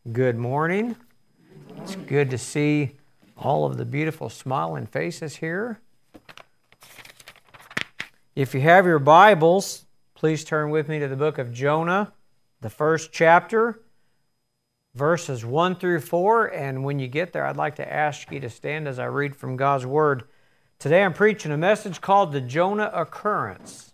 Good morning. It's good to see all of the beautiful smiling faces here. If you have your Bibles, please turn with me to the book of Jonah, the first chapter, verses 1 through 4. And when you get there, I'd like to ask you to stand as I read from God's Word. Today I'm preaching a message called The Jonah Occurrence.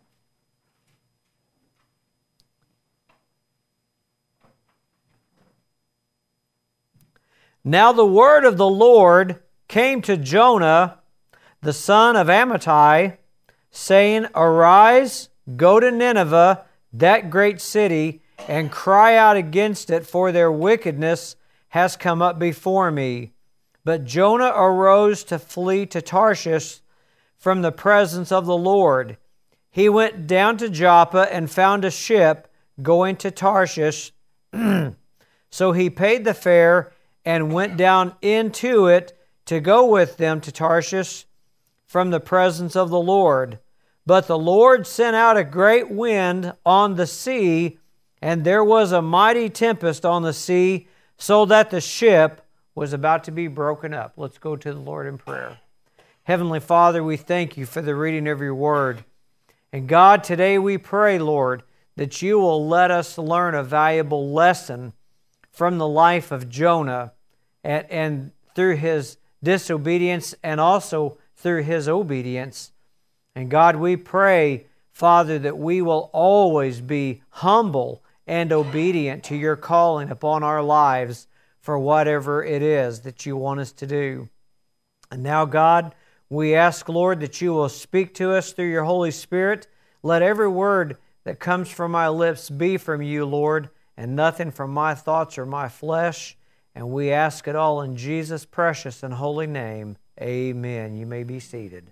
Now the word of the Lord came to Jonah, the son of Amittai, saying, Arise, go to Nineveh, that great city, and cry out against it, for their wickedness has come up before me. But Jonah arose to flee to Tarshish from the presence of the Lord. He went down to Joppa and found a ship going to Tarshish. So he paid the fare and went down into it to go with them to Tarshish from the presence of the Lord. But the Lord sent out a great wind on the sea, and there was a mighty tempest on the sea, so that the ship was about to be broken up. Let's go to the Lord in prayer. Heavenly Father, we thank you for the reading of your word. And God, today we pray, Lord, that you will let us learn a valuable lesson from the life of Jonah and through his disobedience and also through his obedience. And God, we pray, Father, that we will always be humble and obedient to your calling upon our lives for whatever it is that you want us to do. And now, God, we ask, Lord, that you will speak to us through your Holy Spirit. Let every word that comes from my lips be from you, Lord, and nothing from my thoughts or my flesh. And we ask it all in Jesus' precious and holy name. Amen. You may be seated.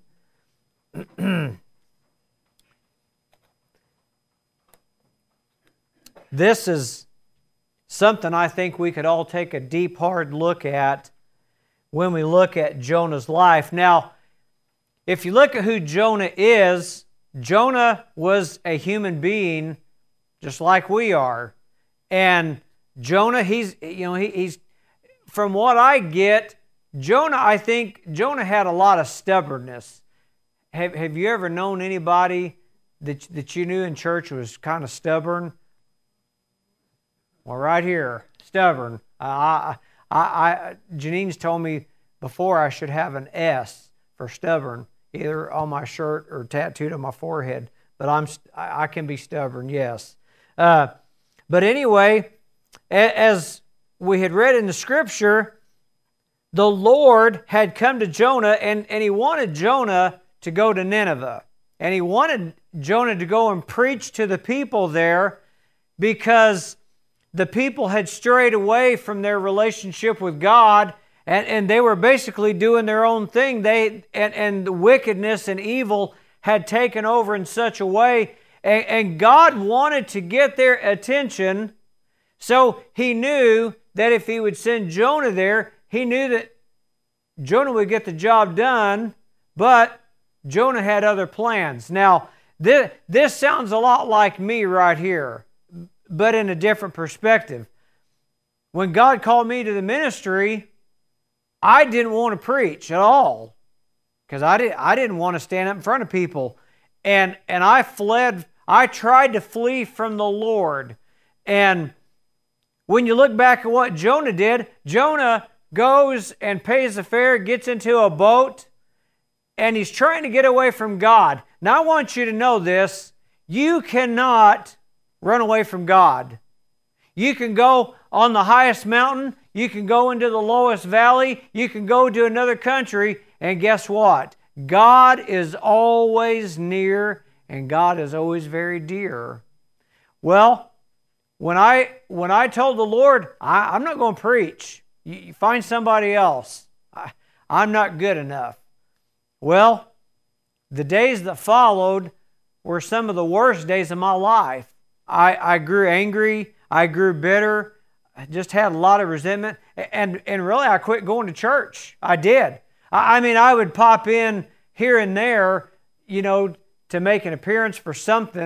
This is something I think we could all take a deep, hard look at when we look at Jonah's life. Now, if you look at who Jonah is, Jonah was a human being just like we are. And Jonah, he's from what I get, I think Jonah had a lot of stubbornness. Have you ever known anybody that you knew in church who was kind of stubborn? Well, right here, stubborn. Janine's told me before I should have an S for stubborn, either on my shirt or tattooed on my forehead. But I can be stubborn, yes. But anyway, as we had read in the Scripture, the Lord had come to Jonah, and he wanted Jonah to go to Nineveh. And he wanted Jonah to go and preach to the people there because the people had strayed away from their relationship with God, and they were basically doing their own thing. And the wickedness and evil had taken over in such a way, and God wanted to get their attention. So he knew that if he would send Jonah there, he knew that Jonah would get the job done, but Jonah had other plans. Now, this sounds a lot like me right here, but in a different perspective. When God called me to the ministry, I didn't want to preach at all because I didn't want to stand up in front of people. And I fled. I tried to flee from the Lord. And when you look back at what Jonah did, Jonah goes and pays the fare, gets into a boat, and he's trying to get away from God. Now I want you to know this. You cannot run away from God. You can go on the highest mountain. You can go into the lowest valley. You can go to another country. And guess what? God is always near, and God is always very dear. Well, when I told the Lord, I'm not going to preach. You find somebody else. I'm not good enough. Well, the days that followed were some of the worst days of my life. I grew angry. I grew bitter. I just had a lot of resentment. And really, I quit going to church. I did. I would pop in here and there, to make an appearance for something,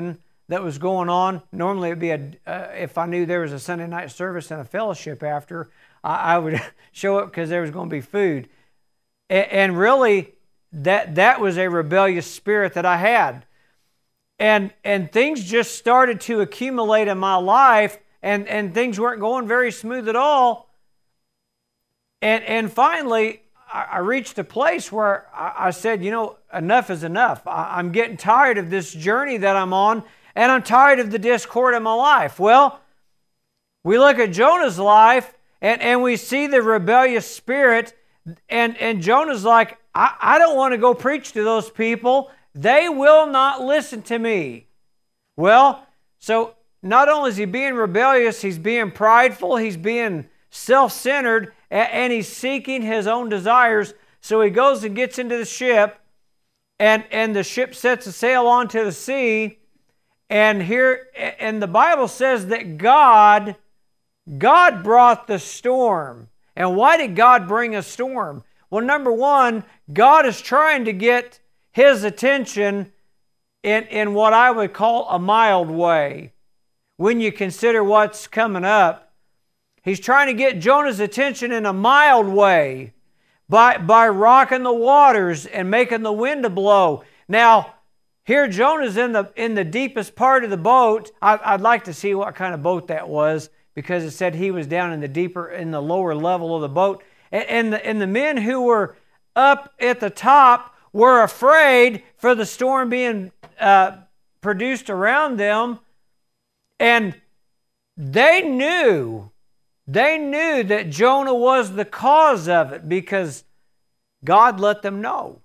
that was going on. Normally it would be if I knew there was a Sunday night service and a fellowship after, I would show up because there was going to be food. And really, that was a rebellious spirit that I had. And things just started to accumulate in my life, and things weren't going very smooth at all. And finally, I reached a place where I said, enough is enough. I'm getting tired of this journey that I'm on, and I'm tired of the discord in my life. Well, we look at Jonah's life, and we see the rebellious spirit, and Jonah's like, I don't want to go preach to those people. They will not listen to me. Well, so not only is he being rebellious, he's being prideful, he's being self-centered, and he's seeking his own desires. So he goes and gets into the ship, and the ship sets a sail onto the sea. And the Bible says that God brought the storm. And why did God bring a storm? Well, number one, God is trying to get his attention in what I would call a mild way. When you consider what's coming up, he's trying to get Jonah's attention in a mild way by rocking the waters and making the wind to blow. Now, here Jonah's in the deepest part of the boat. I'd like to see what kind of boat that was, because it said he was down in the lower level of the boat. And the men who were up at the top were afraid for the storm being produced around them. And they knew that Jonah was the cause of it, because God let them know.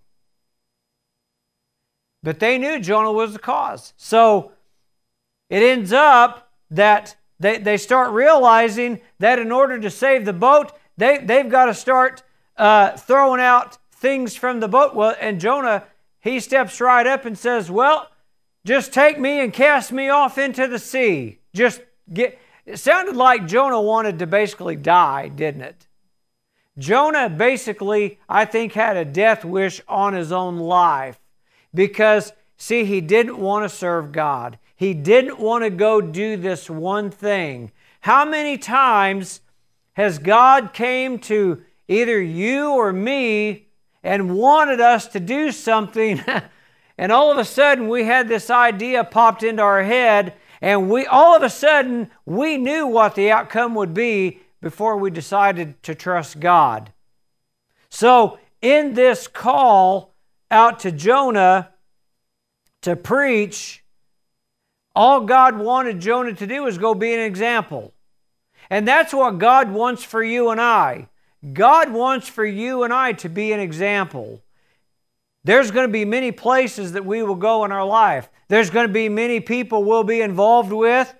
But they knew Jonah was the cause. So it ends up that they start realizing that in order to save the boat, they've got to start throwing out things from the boat. Well, and Jonah, he steps right up and says, well, just take me and cast me off into the sea. It sounded like Jonah wanted to basically die, didn't it? Jonah basically, I think, had a death wish on his own life, because, see, he didn't want to serve God. He didn't want to go do this one thing. How many times has God came to either you or me and wanted us to do something, and all of a sudden we had this idea popped into our head, and all of a sudden we knew what the outcome would be before we decided to trust God. So in this call out to Jonah to preach, all God wanted Jonah to do was go be an example. And that's what God wants for you and I. God wants for you and I to be an example. There's going to be many places that we will go in our life. There's going to be many people we'll be involved with.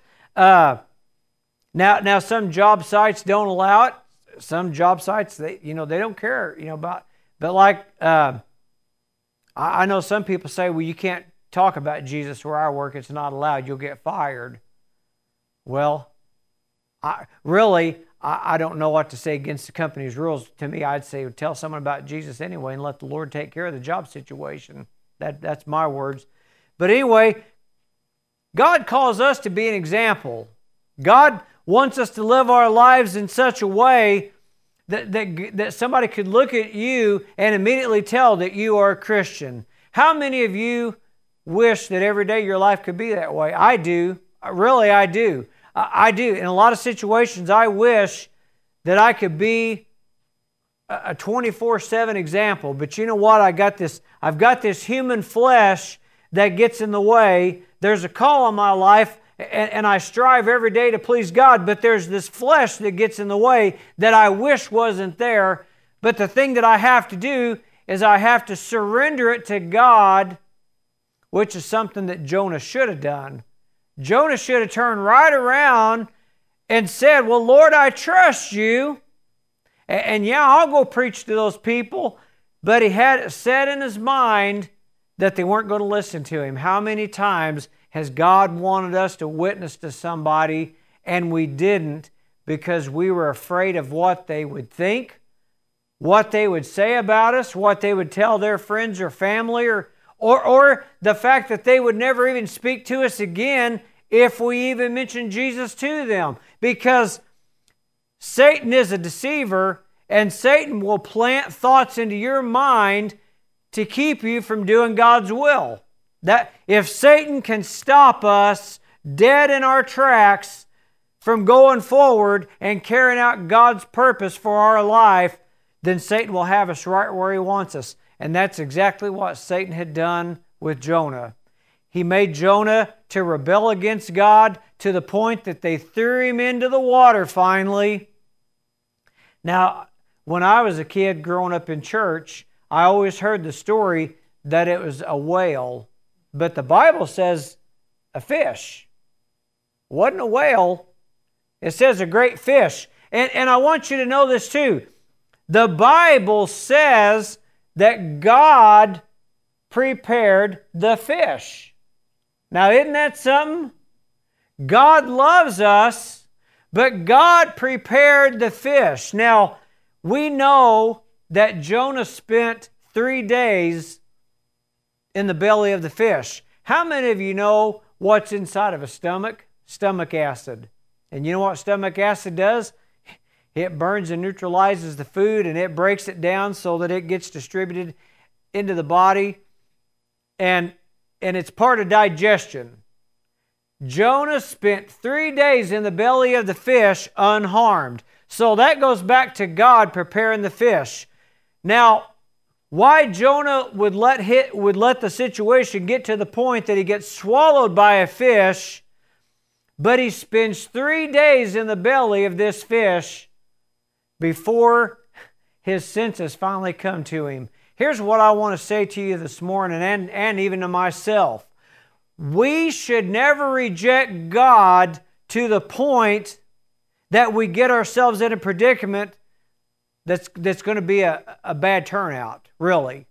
Now some job sites don't allow it. Some job sites, they don't care, about. But like, I know some people say, well, you can't talk about Jesus where I work. It's not allowed. You'll get fired. Well, I don't know what to say against the company's rules. To me, I'd say tell someone about Jesus anyway and let the Lord take care of the job situation. That's my words. But anyway, God calls us to be an example. God wants us to live our lives in such a way that somebody could look at you and immediately tell that you are a Christian. How many of you wish that every day your life could be that way? I do. Really, I do. I do. In a lot of situations, I wish that I could be a 24/7 example. But you know what? I've got this human flesh that gets in the way. There's a call on my life, and I strive every day to please God, but there's this flesh that gets in the way that I wish wasn't there. But the thing that I have to do is I have to surrender it to God, which is something that Jonah should have done. Jonah should have turned right around and said, well, Lord, I trust you. And yeah, I'll go preach to those people. But he had it set in his mind that they weren't going to listen to him. How many times has God wanted us to witness to somebody and we didn't because we were afraid of what they would think, what they would say about us, what they would tell their friends or family, or the fact that they would never even speak to us again if we even mention Jesus to them. Because Satan is a deceiver, and Satan will plant thoughts into your mind to keep you from doing God's will. That if Satan can stop us dead in our tracks from going forward and carrying out God's purpose for our life, then Satan will have us right where he wants us. And that's exactly what Satan had done with Jonah. He made Jonah to rebel against God to the point that they threw him into the water finally. Now, when I was a kid growing up in church, I always heard the story that it was a whale. But the Bible says a fish. It wasn't a whale. It says a great fish. And I want you to know this too. The Bible says that God prepared the fish. Now, isn't that something? God loves us, but God prepared the fish. Now, we know that Jonah spent 3 days in the belly of the fish. How many of you know what's inside of a stomach? Stomach acid. And you know what stomach acid does? It burns and neutralizes the food, and it breaks it down so that it gets distributed into the body. And it's part of digestion. Jonah spent 3 days in the belly of the fish unharmed. So that goes back to God preparing the fish. Now, why Jonah would let the situation get to the point that he gets swallowed by a fish, but he spends 3 days in the belly of this fish before his senses finally come to him. Here's what I want to say to you this morning, and even to myself. We should never reject God to the point that we get ourselves in a predicament that's going to be a bad turnout, really.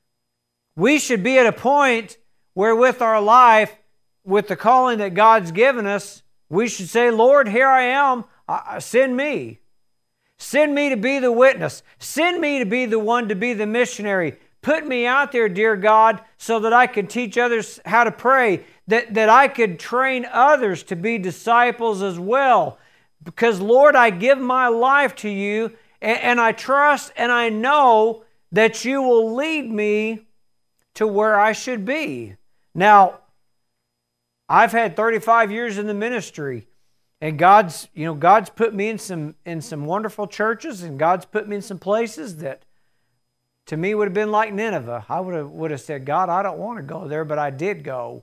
We should be at a point where with our life, with the calling that God's given us, we should say, Lord, here I am, send me. Send me to be the witness. Send me to be the one to be the missionary. Put me out there, dear God, so that I could teach others how to pray, that I could train others to be disciples as well. Because, Lord, I give my life to you, and I trust and I know that you will lead me to where I should be. Now, I've had 35 years in the ministry, and God's put me in some wonderful churches, and God's put me in some places that to me would have been like Nineveh. I would have said, God, I don't want to go there, but I did go.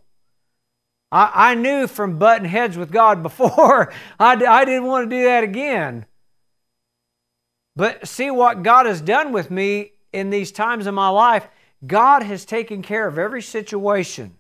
I knew from butting heads with God before, I didn't want to do that again. But see what God has done with me in these times in my life. God has taken care of every situation.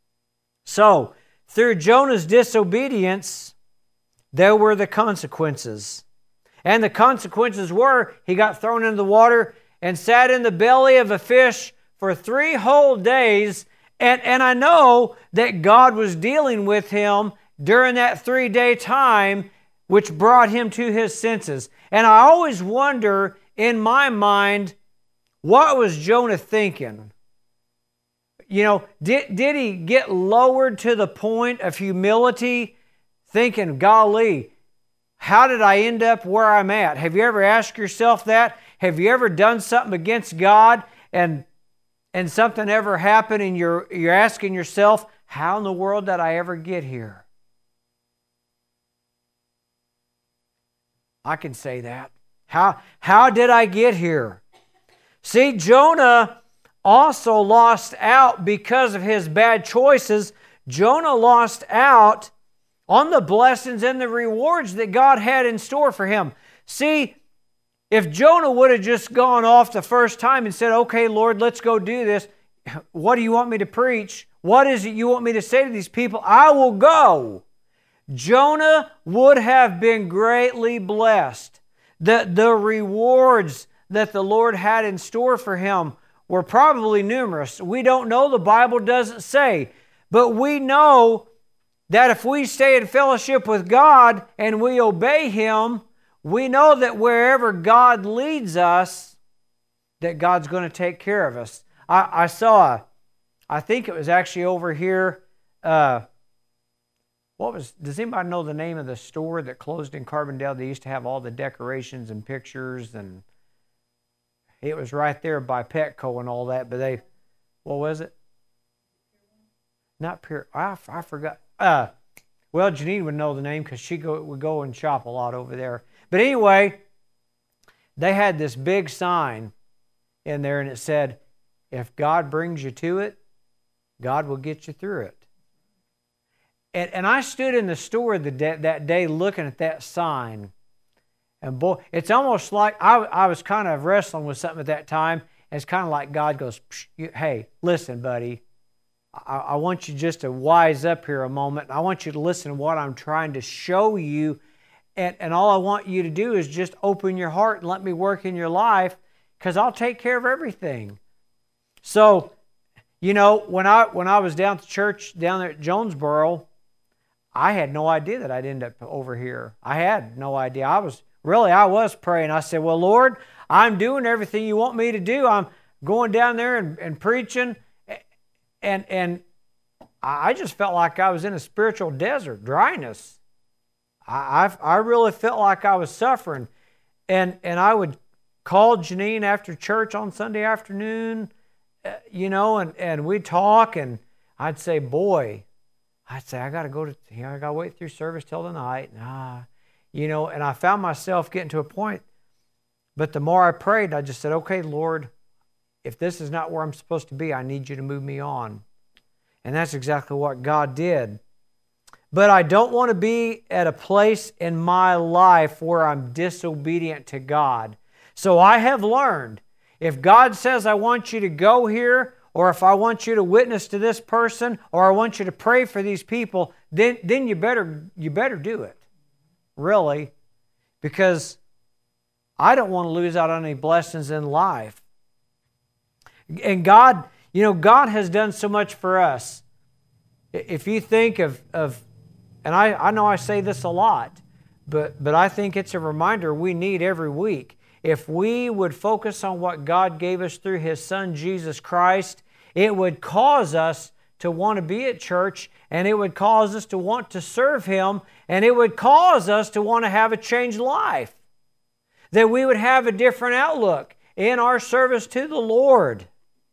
So, through Jonah's disobedience, there were the consequences. And the consequences were, he got thrown into the water and sat in the belly of a fish for 3 whole days. And I know that God was dealing with him during that 3-day time, which brought him to his senses. And I always wonder in my mind, what was Jonah thinking? You know, did he get lowered to the point of humility, thinking, golly, how did I end up where I'm at? Have you ever asked yourself that? Have you ever done something against God and something ever happened and you're asking yourself, how in the world did I ever get here? I can say that. How did I get here? See, Jonah also lost out because of his bad choices. Jonah lost out on the blessings and the rewards that God had in store for him. See, if Jonah would have just gone off the first time and said, okay, Lord, let's go do this. What do you want me to preach? What is it you want me to say to these people? I will go. Jonah would have been greatly blessed. The rewards that the Lord had in store for him were probably numerous. We don't know. The Bible doesn't say. But we know that if we stay in fellowship with God and we obey Him, we know that wherever God leads us, that God's going to take care of us. I saw I think it was actually over here. Does anybody know the name of the store that closed in Carbondale? They used to have all the decorations and pictures, and it was right there by Petco and all that. But what was it? Not Pier. I forgot. Well, Janine would know the name because she would go and shop a lot over there. But anyway, they had this big sign in there, and it said, "If God brings you to it, God will get you through it." And I stood in the store that day looking at that sign. And boy, it's almost like I was kind of wrestling with something at that time. It's kind of like God goes, "Hey, listen, buddy. I want you just to wise up here a moment. I want you to listen to what I'm trying to show you. And all I want you to do is just open your heart and let me work in your life, because I'll take care of everything." So, when I was down at church down there at Jonesboro, I had no idea that I'd end up over here. I had no idea. I was praying. I said, "Well, Lord, I'm doing everything you want me to do. I'm going down there and preaching." And I just felt like I was in a spiritual desert, dryness. I really felt like I was suffering. And I would call Janine after church on Sunday afternoon, and we'd talk, and I'd say, I got to wait through service till the night. And I found myself getting to a point. But the more I prayed, I just said, "Okay, Lord, if this is not where I'm supposed to be, I need you to move me on." And that's exactly what God did. But I don't want to be at a place in my life where I'm disobedient to God. So I have learned, if God says, "I want you to go here," or if I want you to witness to this person, or I want you to pray for these people, then you better do it. Really. Because I don't want to lose out on any blessings in life. And God has done so much for us. If you think of and I know I say this a lot, but I think it's a reminder we need every week. If we would focus on what God gave us through His Son, Jesus Christ, it would cause us to want to be at church, and it would cause us to want to serve Him, and it would cause us to want to have a changed life. That we would have a different outlook in our service to the Lord.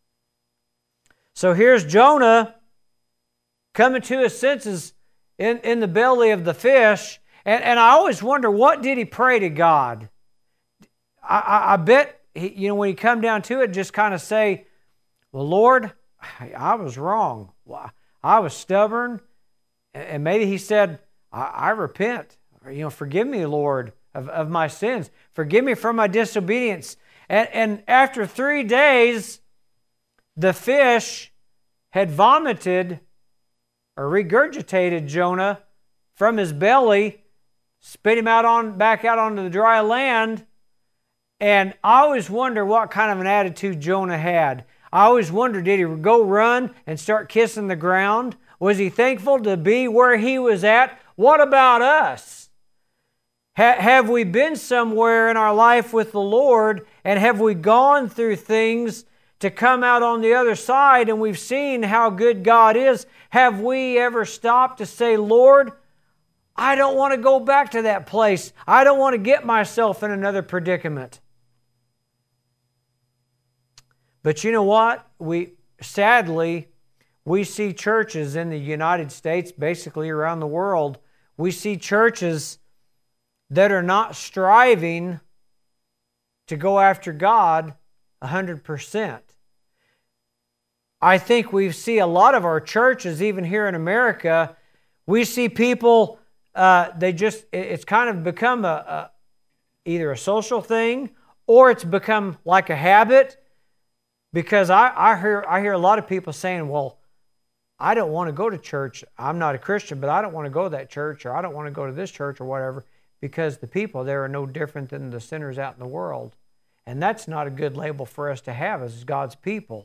So here's Jonah coming to his senses in the belly of the fish, and I always wonder, what did he pray to God? I bet, when he come down to it, just kind of say, "Well, Lord, I was wrong. I was stubborn." And maybe he said, I repent. Forgive me, Lord, of my sins. Forgive me for my disobedience. And after 3 days, the fish had vomited or regurgitated Jonah from his belly, spit him back out onto the dry land. And I always wonder what kind of an attitude Jonah had. I always wonder, did he go run and start kissing the ground? Was he thankful to be where he was at? What about us? Have we been somewhere in our life with the Lord, and have we gone through things to come out on the other side, and we've seen how good God is? Have we ever stopped to say, "Lord, I don't want to go back to that place. I don't want to get myself in another predicament"? But you know what? Sadly, we see churches in the United States, basically around the world, we see churches that are not striving to go after God 100%. I think we see a lot of our churches, even here in America, we see people, it's kind of become either a social thing, or it's become like a habit. Because I hear a lot of people saying, "Well, I don't want to go to church. I'm not a Christian, but I don't want to go to that church, or I don't want to go to this church," or whatever, because the people there are no different than the sinners out in the world. And that's not a good label for us to have as God's people.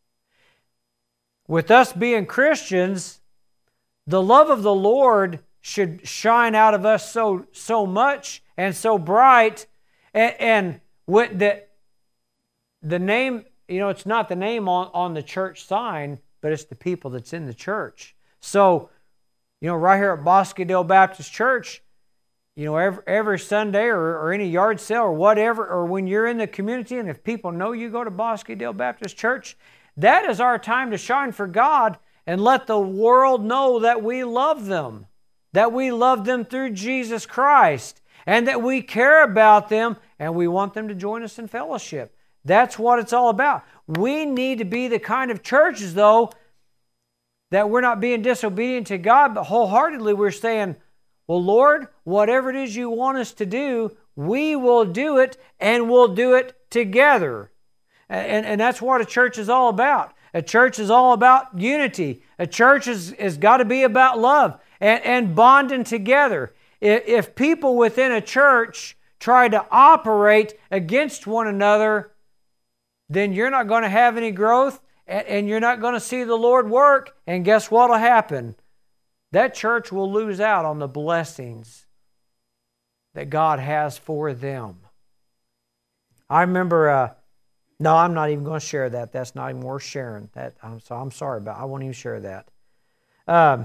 With us being Christians, the love of the Lord should shine out of us so much and so bright, and with the name, it's not the name on the church sign, but it's the people that's in the church. So, right here at Bosquedale Baptist Church, every Sunday or any yard sale or whatever, or when you're in the community and if people know you go to Bosquedale Baptist Church, that is our time to shine for God and let the world know that we love them, that we love them through Jesus Christ, and that we care about them and we want them to join us in fellowship. That's what it's all about. We need to be the kind of churches, though, that we're not being disobedient to God, but wholeheartedly we're saying, well, Lord, whatever it is you want us to do, we will do it, and we'll do it together. And that's what a church is all about. A church is all about unity. A church has got to be about love and bonding together. If people within a church try to operate against one another, then you're not going to have any growth, and you're not going to see the Lord work. And guess what will happen? That church will lose out on the blessings that God has for them. I remember, no, I'm not even going to share that. That's not even worth sharing. I'm sorry about it. I won't even share that.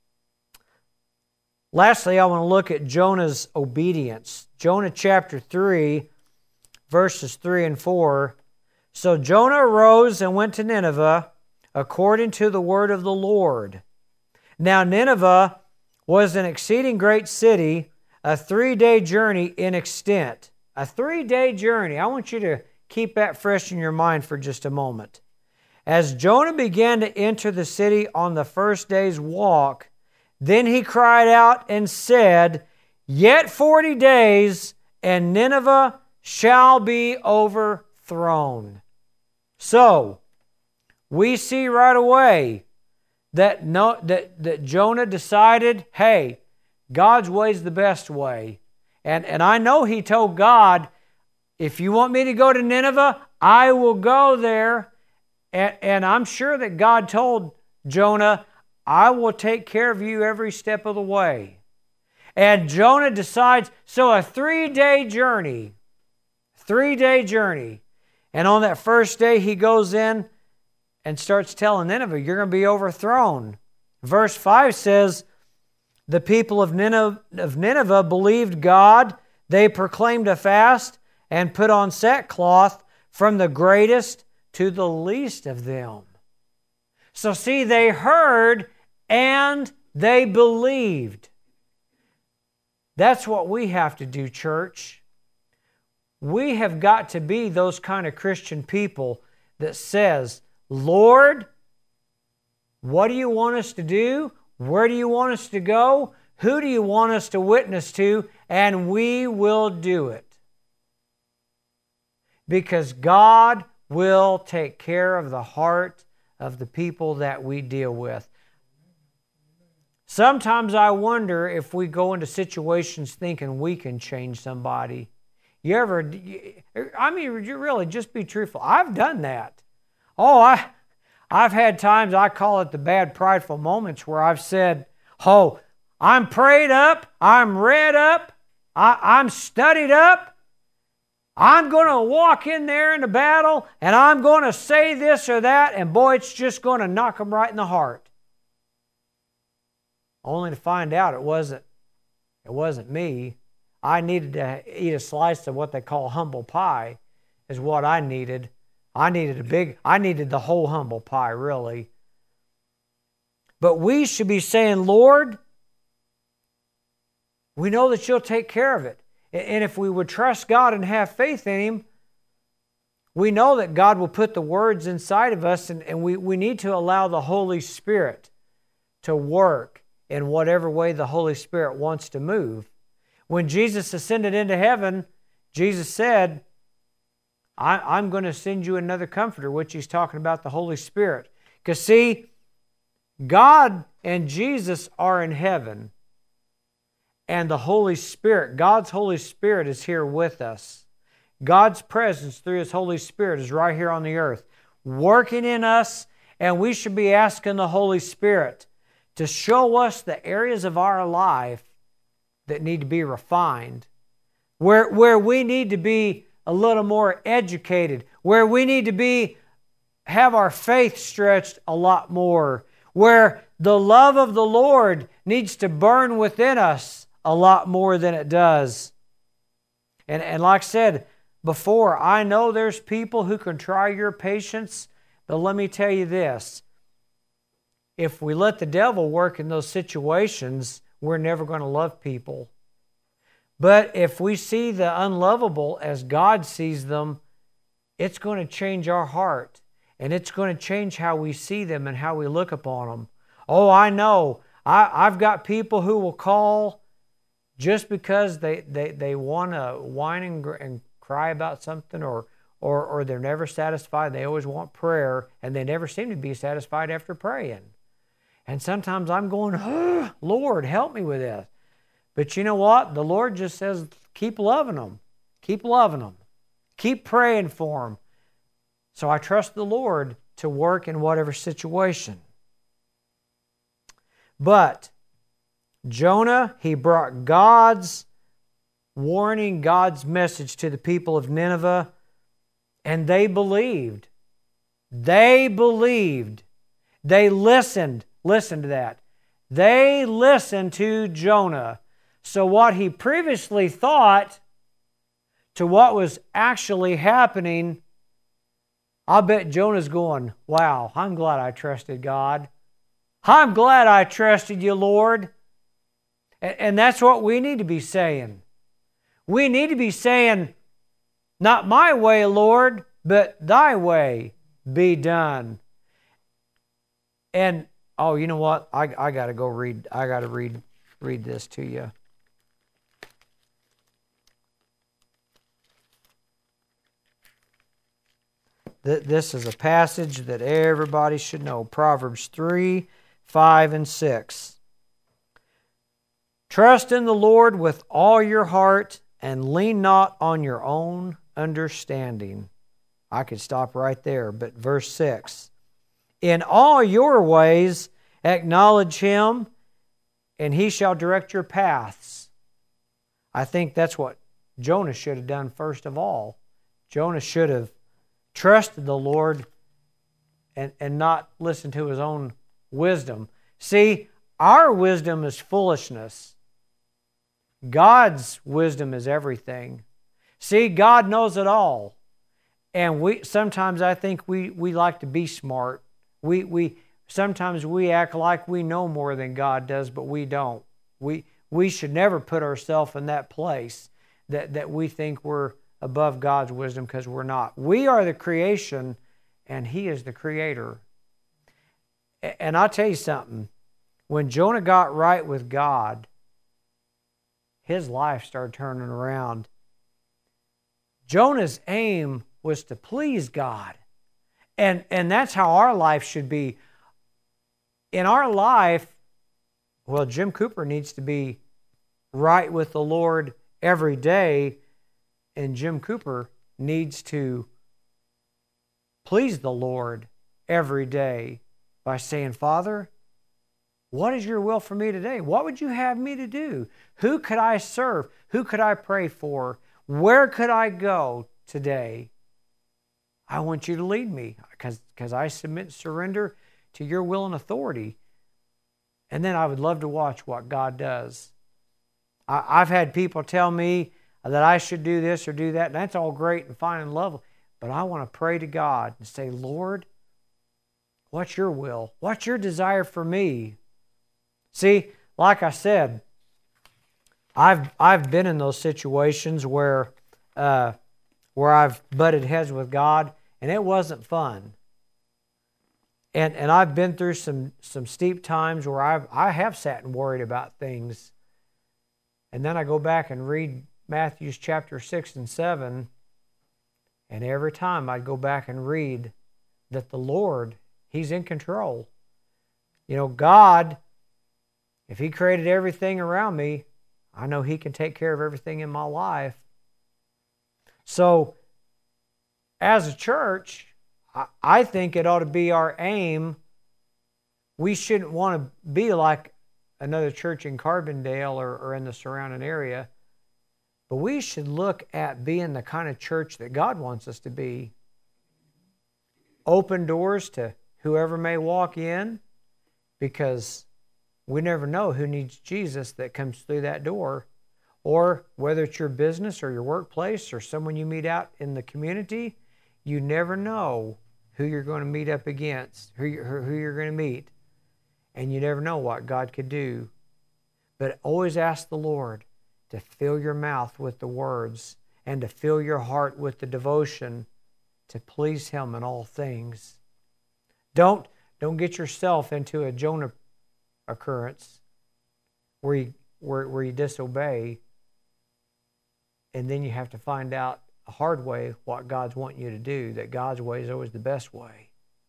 Lastly, I want to look at Jonah's obedience. Jonah chapter 3, verses 3 and 4. So Jonah arose and went to Nineveh according to the word of the Lord. Now Nineveh was an exceeding great city, a 3-day journey in extent. A 3-day journey. I want you to keep that fresh in your mind for just a moment. As Jonah began to enter the city on the first day's walk, then he cried out and said, Yet 40 days, and Nineveh shall be overthrown. So, we see right away that Jonah decided, hey, God's way is the best way. And I know he told God, if you want me to go to Nineveh, I will go there. And I'm sure that God told Jonah, I will take care of you every step of the way. And Jonah decides, so a 3-day journey. 3-day journey. And on that first day, he goes in and starts telling Nineveh, you're going to be overthrown. Verse 5 says, the people of Nineveh believed God. They proclaimed a fast and put on sackcloth from the greatest to the least of them. So see, they heard and they believed. That's what we have to do, church. We have got to be those kind of Christian people that says, Lord, what do you want us to do? Where do you want us to go? Who do you want us to witness to? And we will do it. Because God will take care of the heart of the people that we deal with. Sometimes I wonder if we go into situations thinking we can change somebody. You really, just be truthful. I've done that. I've had times, I call it the bad prideful moments, where I've said, I'm prayed up, I'm read up, I'm studied up, I'm going to walk in there in the battle, and I'm going to say this or that, and boy, it's just going to knock them right in the heart. Only to find out it wasn't me. I needed to eat a slice of what they call humble pie, is what I needed. I needed the whole humble pie, really. But we should be saying, Lord, we know that you'll take care of it. And if we would trust God and have faith in Him, we know that God will put the words inside of us, and we need to allow the Holy Spirit to work in whatever way the Holy Spirit wants to move. When Jesus ascended into heaven, Jesus said, I'm going to send you another comforter, which He's talking about the Holy Spirit. Because see, God and Jesus are in heaven, and the Holy Spirit, God's Holy Spirit, is here with us. God's presence through His Holy Spirit is right here on the earth, working in us, and we should be asking the Holy Spirit to show us the areas of our life that need to be refined, where we need to be a little more educated, where we need to be have our faith stretched a lot more, where the love of the Lord needs to burn within us a lot more than it does. And like I said before, I know there's people who can try your patience, but let me tell you this. If we let the devil work in those situations, we're never going to love people. But if we see the unlovable as God sees them, it's going to change our heart. And it's going to change how we see them and how we look upon them. Oh, I know. I've got people who will call just because they want to whine and cry about something, or they're never satisfied. They always want prayer, and they never seem to be satisfied after praying. And sometimes I'm going, oh, Lord, help me with this. But you know what? The Lord just says, keep loving them. Keep loving them. Keep praying for them. So I trust the Lord to work in whatever situation. But Jonah, he brought God's warning, God's message to the people of Nineveh, and they believed. They believed. They listened. Listen to that. They listened to Jonah. So what he previously thought to what was actually happening, I bet Jonah's going, wow, I'm glad I trusted God. I'm glad I trusted you, Lord. And that's what we need to be saying. We need to be saying, not my way, Lord, but thy way be done. And, oh, you know what? I got to go read. I got to read this to you. This is a passage that everybody should know. Proverbs 3, 5, and 6. Trust in the Lord with all your heart and lean not on your own understanding. I could stop right there, but verse 6. In all your ways acknowledge Him, and He shall direct your paths. I think that's what Jonah should have done first of all. Jonah should have trusted the Lord and not listened to his own wisdom. See, our wisdom is foolishness. God's wisdom is everything. See, God knows it all. And sometimes I think we like to be smart. Sometimes we act like we know more than God does, but we don't. We should never put ourselves in that place that we think we're above God's wisdom, because we're not. We are the creation, and He is the creator. And I'll tell you something. When Jonah got right with God, his life started turning around. Jonah's aim was to please God. And that's how our life should be. In our life, well, Jim Cooper needs to be right with the Lord every day, and Jim Cooper needs to please the Lord every day by saying, Father, what is your will for me today? What would you have me to do? Who could I serve? Who could I pray for? Where could I go today? I want you to lead me, because I submit and surrender to your will and authority. And then I would love to watch what God does. I've had people tell me that I should do this or do that, and that's all great and fine and lovely. But I want to pray to God and say, Lord, what's your will? What's your desire for me? See, like I said, I've been in those situations where I've butted heads with God, and it wasn't fun. And I've been through some steep times where I have sat and worried about things. And then I go back and read Matthew chapter 6 and 7, and every time I'd go back and read that the Lord, He's in control. You know, God, if He created everything around me, I know He can take care of everything in my life. So, as a church, I think it ought to be our aim. We shouldn't want to be like another church in Carbondale or in the surrounding area. But we should look at being the kind of church that God wants us to be. open doors to whoever may walk in, because we never know who needs Jesus that comes through that door. Or whether it's your business or your workplace or someone you meet out in the community, you never know who you're going to meet up against, who you're going to meet. And you never know what God could do. But always ask the Lord to fill your mouth with the words and to fill your heart with the devotion to please Him in all things. Don't get yourself into a Jonah occurrence where you disobey, and then you have to find out a hard way what God's wanting you to do, that God's way is always the best way.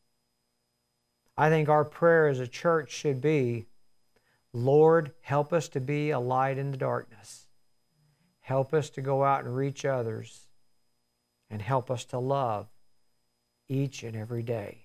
I think our prayer as a church should be, Lord, help us to be a light in the darkness. Help us to go out and reach others. And help us to love each and every day.